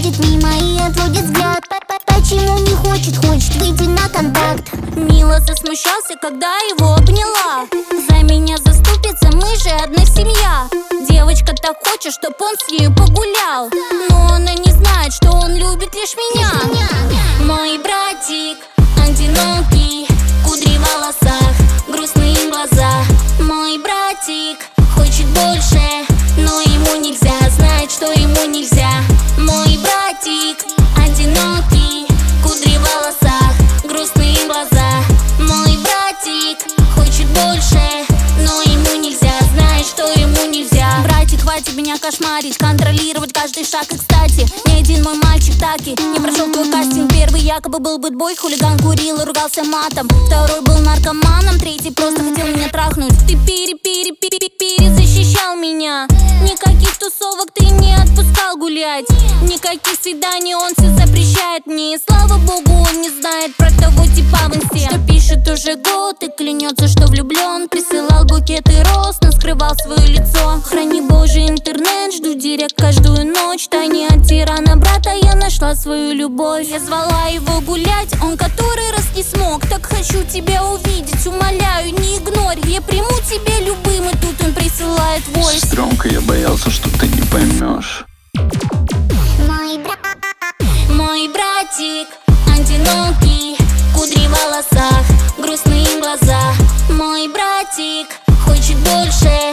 проходит мимо и отводит взгляд. Почему не хочет выйти на контакт? Мило засмущался, когда его обняла. За меня заступится, мы же одна семья. Девочка так хочет, чтоб он с нею погулял, но она не знает, что он любит лишь меня. Мой братик одинокий, кудри в волосах, грустные глаза. Мой братик хочет больше, но ему нельзя, знает, что ему нельзя. Мой братик одинокий, кудри в волосах, грустные глаза. Мой братик хочет больше, но ему нельзя, знает, что ему нельзя. Братик, хватит меня кошмарить, контролировать каждый шаг. И кстати, ни один мой мальчик таки не прошел твой кастинг. Первый якобы был бэтбой, хулиган, курил и ругался матом. Второй был наркоманом, третий просто хотел меня трахнуть. Ты перезащищал меня. Никаких тусовок ты не отпускал гулять, никаких свиданий он все запрещает мне. И слава богу, он не знает про того типа в инсте, что пишет уже год и клянется, что влюблен. Присылал букеты роз, но скрывал свое лицо. Храни Боже интернет, жду директ каждую ночь. Тайне от тирана брата я нашла свою любовь. Я звала его гулять, он который раз не смог. Так хочу тебя увидеть, умоляю, не игнорь. Я приму тебя любым, и тут он присылает войс. Сестренка, я боялся, что ты не поймешь. Мой братик одинокий, кудри в волосах, грустные глаза. Мой братик хочет больше,